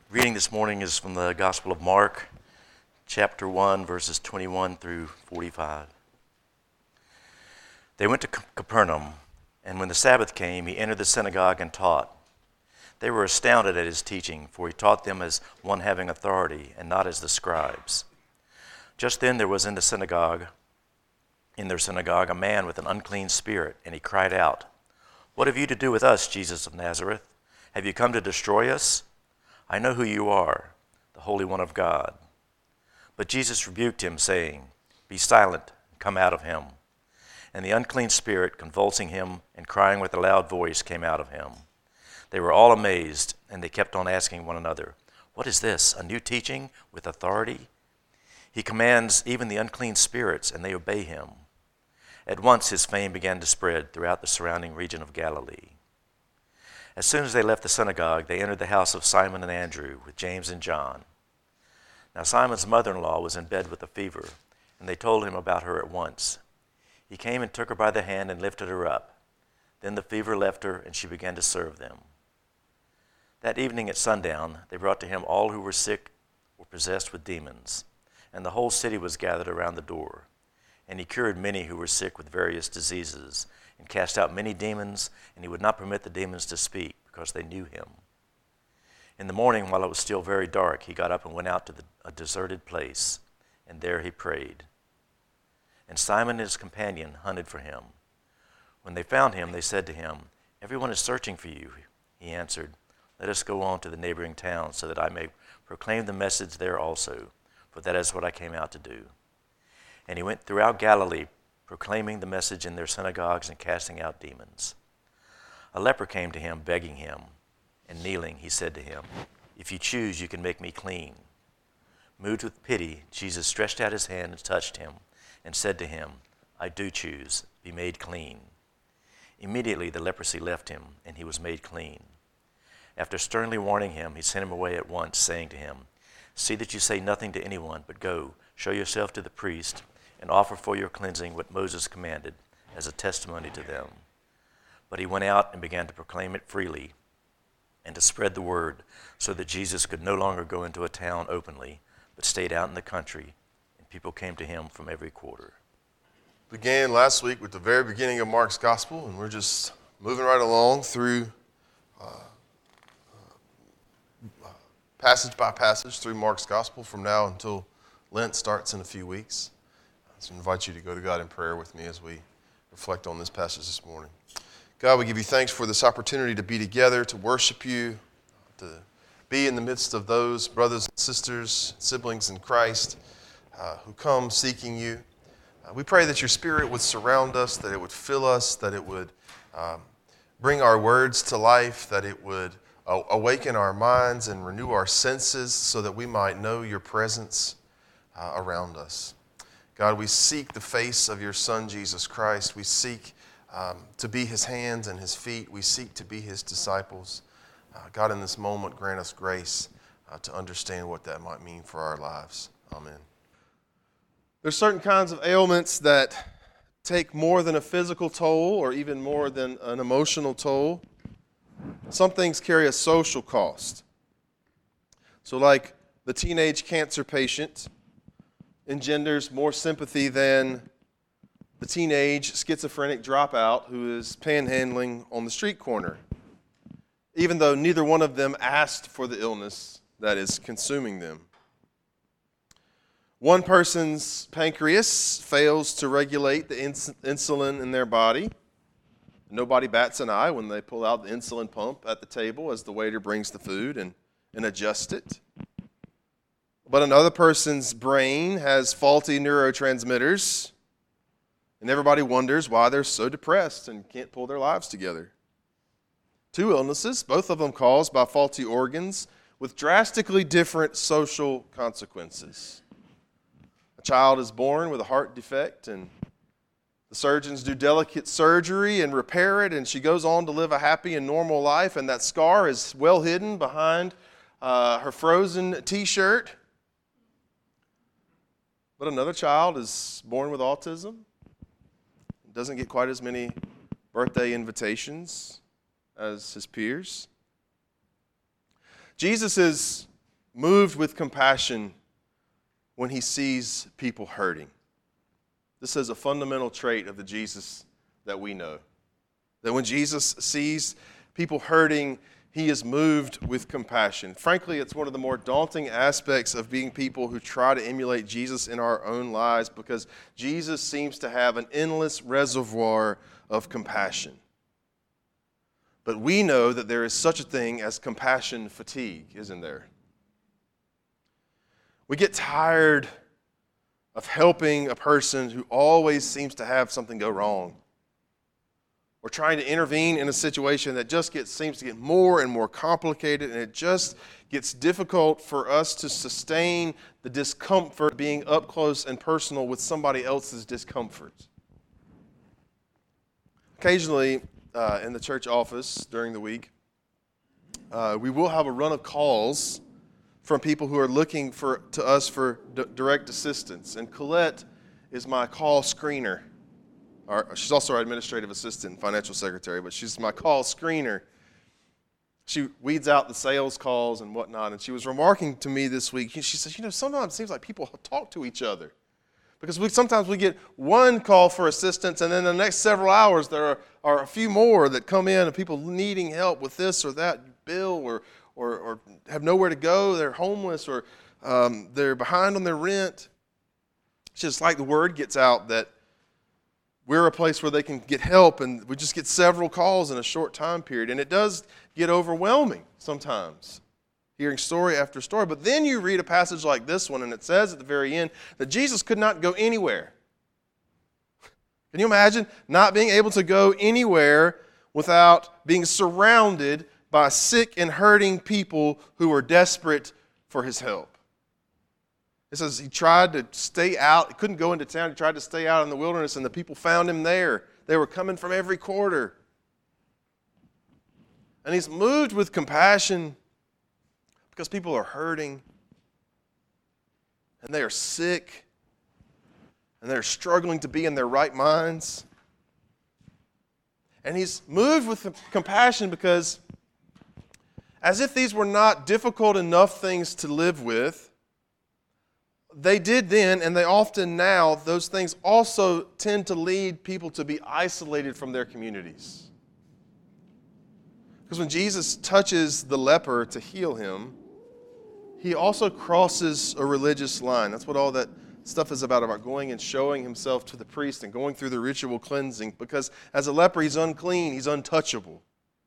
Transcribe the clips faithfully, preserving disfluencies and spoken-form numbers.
Reading this morning is from the Gospel of Mark, chapter one, verses twenty-one through forty-five. They went to Capernaum, and when the Sabbath came, he entered the synagogue and taught. They were astounded at his teaching, for he taught them as one having authority, and not as the scribes. Just then there was in the synagogue, in their synagogue, a man with an unclean spirit, and he cried out, "What have you to do with us, Jesus of Nazareth? Have you come to destroy us? I know who you are, the Holy One of God." But Jesus rebuked him, saying, "Be silent, and come out of him." And the unclean spirit, convulsing him and crying with a loud voice, came out of him. They were all amazed, and they kept on asking one another, "What is this, a new teaching with authority? He commands even the unclean spirits, and they obey him." At once his fame began to spread throughout the surrounding region of Galilee. As soon as they left the synagogue, they entered the house of Simon and Andrew with James and John. Now Simon's mother-in-law was in bed with a fever, and they told him about her at once. He came and took her by the hand and lifted her up. Then the fever left her, and she began to serve them. That evening at sundown, they brought to him all who were sick or possessed with demons, and the whole city was gathered around the door. And he cured many who were sick with various diseases, and cast out many demons, and he would not permit the demons to speak, because they knew him. In the morning, while it was still very dark, he got up and went out to the, a deserted place, and there he prayed. And Simon and his companion hunted for him. When they found him, they said to him, "Everyone is searching for you." He answered, "Let us go on to the neighboring towns, so that I may proclaim the message there also, for that is what I came out to do." And he went throughout Galilee, proclaiming the message in their synagogues and casting out demons. A leper came to him, begging him, and kneeling, he said to him, "If you choose, you can make me clean." Moved with pity, Jesus stretched out his hand and touched him, and said to him, "I do choose, be made clean." Immediately the leprosy left him, and he was made clean. After sternly warning him, he sent him away at once, saying to him, "See that you say nothing to anyone, but go, show yourself to the priest, and offer for your cleansing what Moses commanded, as a testimony to them." But he went out and began to proclaim it freely, and to spread the word, so that Jesus could no longer go into a town openly, but stayed out in the country, and people came to him from every quarter. Began last week with the very beginning of Mark's Gospel, and we're just moving right along through uh, uh, passage by passage through Mark's Gospel from now until Lent starts in a few weeks. So I invite you to go to God in prayer with me as we reflect on this passage this morning. God, we give you thanks for this opportunity to be together, to worship you, to be in the midst of those brothers and sisters, siblings in Christ uh, who come seeking you. Uh, we pray that your Spirit would surround us, that it would fill us, that it would um, bring our words to life, that it would uh, awaken our minds and renew our senses so that we might know your presence uh, around us. God, we seek the face of your Son, Jesus Christ. We seek um, to be his hands and his feet. We seek to be his disciples. Uh, God, in this moment, grant us grace uh, to understand what that might mean for our lives. Amen. There's certain kinds of ailments that take more than a physical toll or even more than an emotional toll. Some things carry a social cost. So like the teenage cancer patient engenders more sympathy than the teenage schizophrenic dropout who is panhandling on the street corner, even though neither one of them asked for the illness that is consuming them. One person's pancreas fails to regulate the ins- insulin in their body. Nobody bats an eye when they pull out the insulin pump at the table as the waiter brings the food and, and adjust it. But another person's brain has faulty neurotransmitters, and everybody wonders why they're so depressed and can't pull their lives together. Two illnesses, both of them caused by faulty organs, with drastically different social consequences. A child is born with a heart defect, and the surgeons do delicate surgery and repair it, and she goes on to live a happy and normal life, and that scar is well hidden behind uh, her frozen t-shirt. But another child is born with autism, doesn't get quite as many birthday invitations as his peers. Jesus is moved with compassion when he sees people hurting. This is a fundamental trait of the Jesus that we know. That when Jesus sees people hurting, he is moved with compassion. Frankly, it's one of the more daunting aspects of being people who try to emulate Jesus in our own lives, because Jesus seems to have an endless reservoir of compassion. But we know that there is such a thing as compassion fatigue, isn't there? We get tired of helping a person who always seems to have something go wrong. We're trying to intervene in a situation that just gets, seems to get more and more complicated, and it just gets difficult for us to sustain the discomfort of being up close and personal with somebody else's discomfort. Occasionally, uh, in the church office during the week, uh, we will have a run of calls from people who are looking for to us for d- direct assistance. And Colette is my call screener. Our, she's also our administrative assistant and financial secretary, but she's my call screener. She weeds out the sales calls and whatnot, and she was remarking to me this week, she says, you know, sometimes it seems like people talk to each other. Because we sometimes we get one call for assistance, and then the next several hours there are, are a few more that come in of people needing help with this or that bill, or or, or have nowhere to go, they're homeless, or um, they're behind on their rent. It's just like the word gets out that we're a place where they can get help, and we just get several calls in a short time period. And it does get overwhelming sometimes, hearing story after story. But then you read a passage like this one, and it says at the very end that Jesus could not go anywhere. Can you imagine not being able to go anywhere without being surrounded by sick and hurting people who were desperate for his help? It says he tried to stay out. He couldn't go into town. He tried to stay out in the wilderness, and the people found him there. They were coming from every quarter. And he's moved with compassion because people are hurting, and they are sick, and they're struggling to be in their right minds. And he's moved with compassion because, as if these were not difficult enough things to live with, they did then, and they often now, those things also tend to lead people to be isolated from their communities. Because when Jesus touches the leper to heal him, he also crosses a religious line. That's what all that stuff is about, about going and showing himself to the priest and going through the ritual cleansing. Because as a leper, he's unclean, he's untouchable.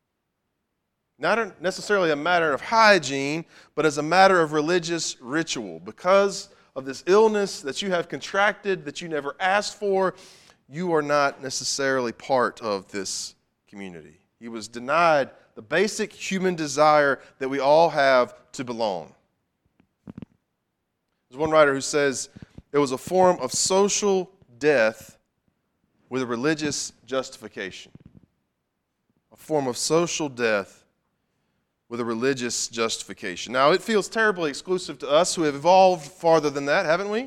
Not necessarily a matter of hygiene, but as a matter of religious ritual. Because of this illness that you have contracted, that you never asked for, you are not necessarily part of this community. He was denied the basic human desire that we all have to belong. There's one writer who says it was a form of social death with a religious justification. A form of social death with a religious justification. Now, it feels terribly exclusive to us who have evolved farther than that, haven't we?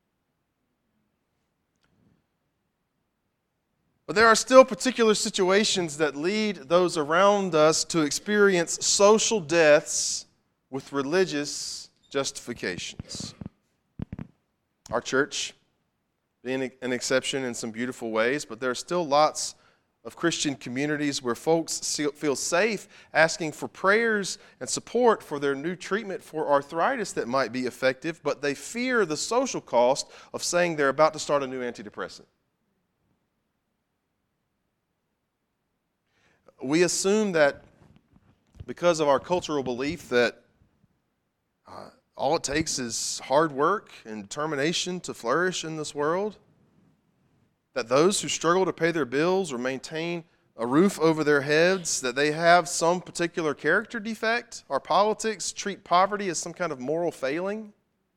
But there are still particular situations that lead those around us to experience social deaths with religious justifications. Our church being an exception in some beautiful ways, but there are still lots of Christian communities where folks feel safe asking for prayers and support for their new treatment for arthritis that might be effective, but they fear the social cost of saying they're about to start a new antidepressant. We assume that because of our cultural belief that uh, all it takes is hard work and determination to flourish in this world, that those who struggle to pay their bills or maintain a roof over their heads, that they have some particular character defect. Our politics treat poverty as some kind of moral failing.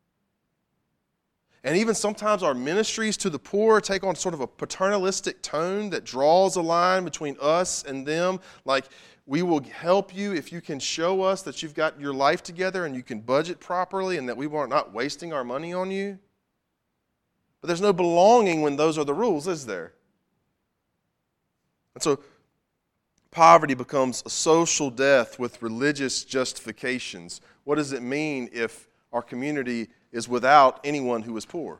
And even sometimes our ministries to the poor take on sort of a paternalistic tone that draws a line between us and them, like we will help you if you can show us that you've got your life together and you can budget properly and that we are not wasting our money on you. But there's no belonging when those are the rules, is there? And so poverty becomes a social death with religious justifications. What does it mean if our community is without anyone who is poor?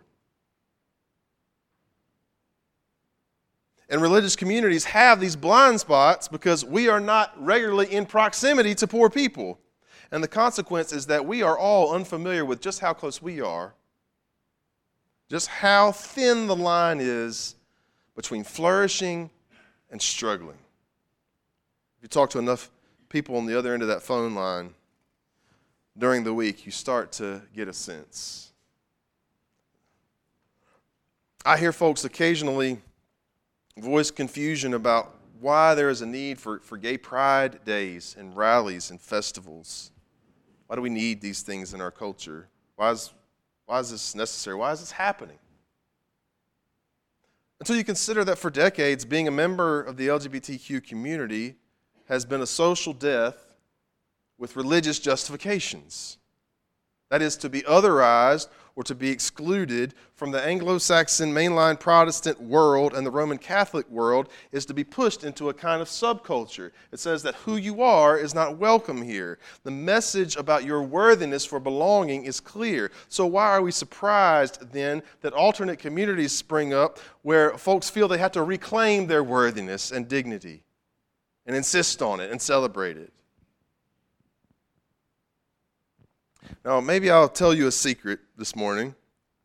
And religious communities have these blind spots because we are not regularly in proximity to poor people. And the consequence is that we are all unfamiliar with just how close we are, just how thin the line is between flourishing and struggling. If you talk to enough people on the other end of that phone line during the week, you start to get a sense. I hear folks occasionally voice confusion about why there is a need for, for gay pride days and rallies and festivals. Why do we need these things in our culture? Why is, why is this necessary? Why is this happening? Until you consider that for decades, being a member of the L G B T Q community has been a social death with religious justifications. That is, to be otherized or to be excluded from the Anglo-Saxon mainline Protestant world and the Roman Catholic world is to be pushed into a kind of subculture. It says that who you are is not welcome here. The message about your worthiness for belonging is clear. So why are we surprised then that alternate communities spring up where folks feel they have to reclaim their worthiness and dignity and insist on it and celebrate it? Now, maybe I'll tell you a secret this morning.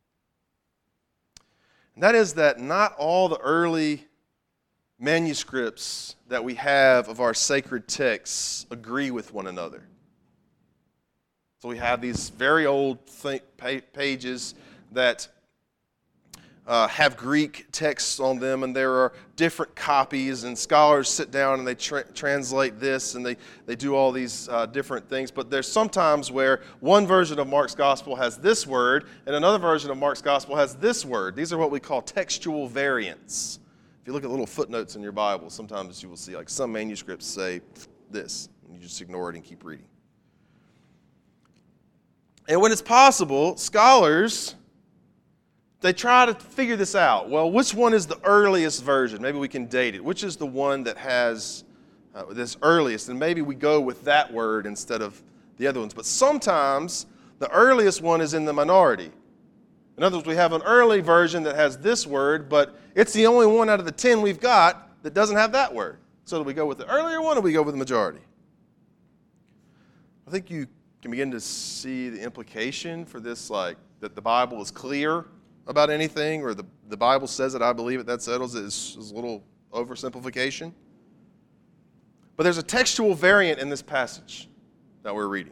And that is that not all the early manuscripts that we have of our sacred texts agree with one another. So we have these very old th- pages that Uh, have Greek texts on them, and there are different copies, and scholars sit down and they tra- translate this, and they, they do all these uh, different things. But there's sometimes where one version of Mark's gospel has this word, and another version of Mark's gospel has this word. These are what we call textual variants. If you look at little footnotes in your Bible, sometimes you will see like some manuscripts say this, and you just ignore it and keep reading. And when it's possible, scholars, they try to figure this out. Well, which one is the earliest version? Maybe we can date it. Which is the one that has uh, this earliest? And maybe we go with that word instead of the other ones. But sometimes the earliest one is in the minority. In other words, we have an early version that has this word, but it's the only one out of the ten we've got that doesn't have that word. So do we go with the earlier one or do we go with the majority? I think you can begin to see the implication for this, like that the Bible is clear about anything, or the, the Bible says it, I believe it, that settles it, is, is a little oversimplification. But there's a textual variant in this passage that we're reading.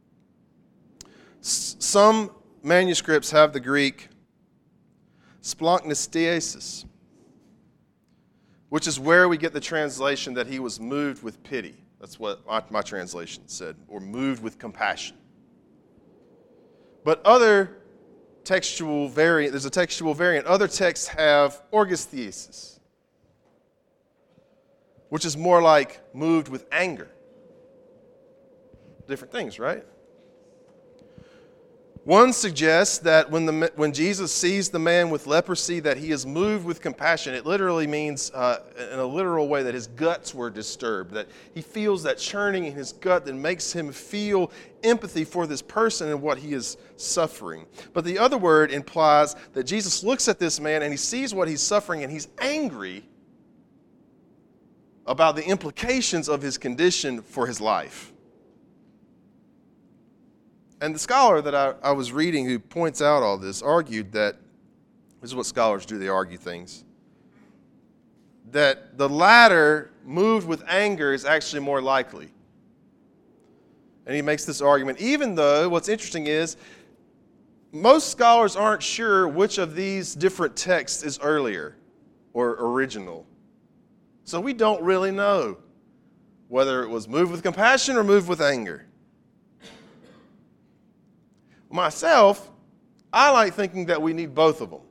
S- some manuscripts have the Greek splanknistiasis, which is where we get the translation that he was moved with pity. That's what my, my translation said, or moved with compassion. But other textual variant, there's a textual variant. Other texts have orgisthesis, which is more like moved with anger. Different things, right? One suggests that when the when Jesus sees the man with leprosy, that he is moved with compassion. It literally means, uh, in a literal way, that his guts were disturbed, that he feels that churning in his gut that makes him feel empathy for this person and what he is suffering. But the other word implies that Jesus looks at this man and he sees what he's suffering and he's angry about the implications of his condition for his life. And the scholar that I, I was reading who points out all this argued that, this is what scholars do, they argue things, that the latter, moved with anger, is actually more likely. And he makes this argument, even though what's interesting is most scholars aren't sure which of these different texts is earlier or original. So we don't really know whether it was moved with compassion or moved with anger. Myself, I like thinking that we need both of them.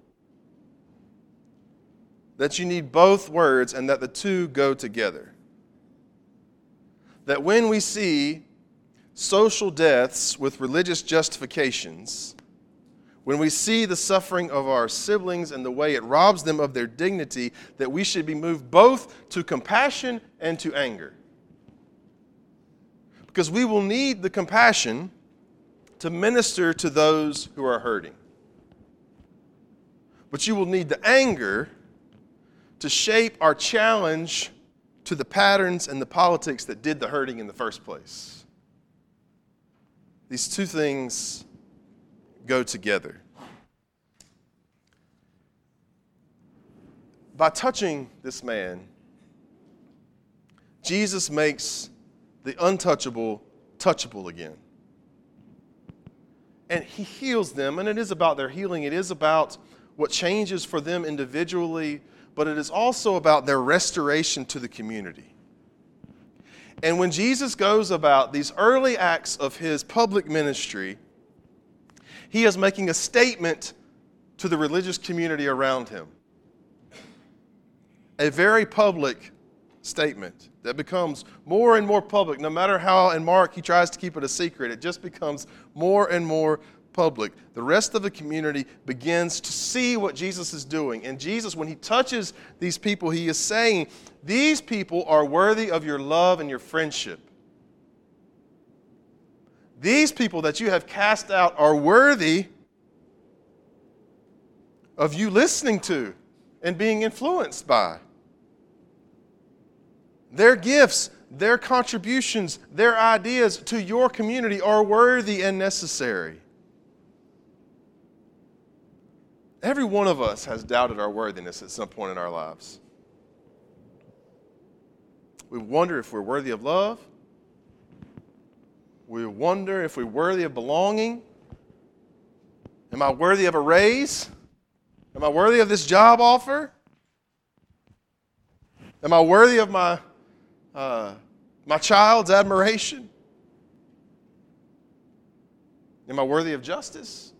That you need both words and that the two go together. That when we see social deaths with religious justifications, when we see the suffering of our siblings and the way it robs them of their dignity, that we should be moved both to compassion and to anger. Because we will need the compassion to minister to those who are hurting. But you will need the anger to shape our challenge to the patterns and the politics that did the hurting in the first place. These two things go together. By touching this man, Jesus makes the untouchable touchable again. And he heals them, and it is about their healing. It is about what changes for them individually, but it is also about their restoration to the community. And when Jesus goes about these early acts of his public ministry, he is making a statement to the religious community around him. A very public statement that becomes more and more public. No matter how in Mark he tries to keep it a secret, it just becomes more and more public. The rest of the community begins to see what Jesus is doing. And Jesus, when he touches these people, he is saying, these people are worthy of your love and your friendship. These people that you have cast out are worthy of you listening to and being influenced by. Their gifts, their contributions, their ideas to your community are worthy and necessary. Every one of us has doubted our worthiness at some point in our lives. We wonder if we're worthy of love. We wonder if we're worthy of belonging. Am I worthy of a raise? Am I worthy of this job offer? Am I worthy of my uh, my child's admiration? Am I worthy of justice?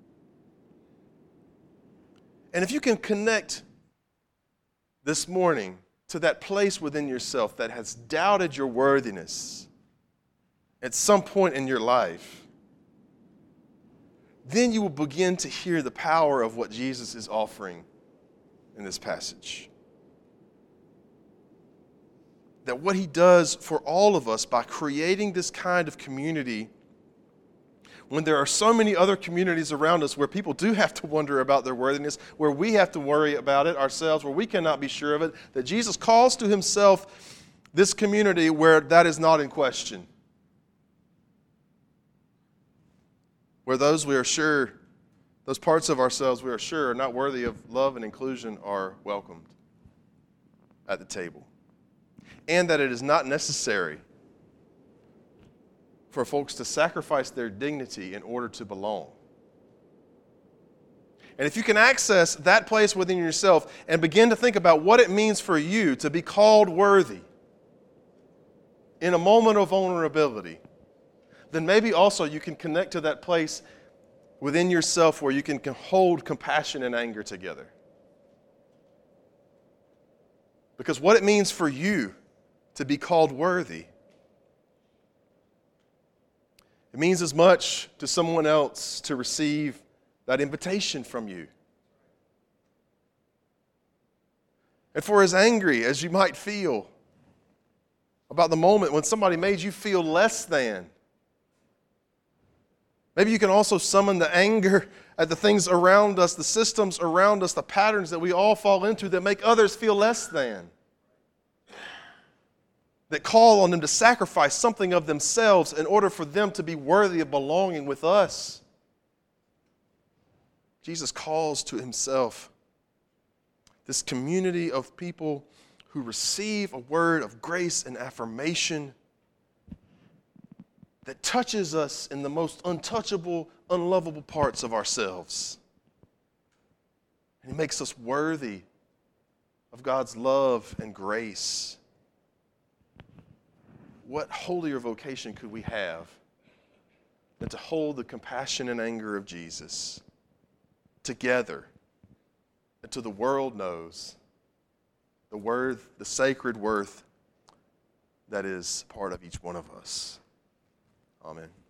And if you can connect this morning to that place within yourself that has doubted your worthiness at some point in your life, then you will begin to hear the power of what Jesus is offering in this passage. That what he does for all of us by creating this kind of community, when there are so many other communities around us where people do have to wonder about their worthiness, where we have to worry about it ourselves, where we cannot be sure of it, that Jesus calls to himself this community where that is not in question. Where those we are sure, those parts of ourselves we are sure are not worthy of love and inclusion are welcomed at the table. And that it is not necessary for folks to sacrifice their dignity in order to belong. And if you can access that place within yourself and begin to think about what it means for you to be called worthy in a moment of vulnerability, then maybe also you can connect to that place within yourself where you can hold compassion and anger together. Because what it means for you to be called worthy, it means as much to someone else to receive that invitation from you. And for as angry as you might feel about the moment when somebody made you feel less than, maybe you can also summon the anger at the things around us, the systems around us, the patterns that we all fall into that make others feel less than, that call on them to sacrifice something of themselves in order for them to be worthy of belonging with us. Jesus calls to himself this community of people who receive a word of grace and affirmation that touches us in the most untouchable, unlovable parts of ourselves. And he makes us worthy of God's love and grace. What holier vocation could we have than to hold the compassion and anger of Jesus together until the world knows the worth, the sacred worth that is part of each one of us. Amen.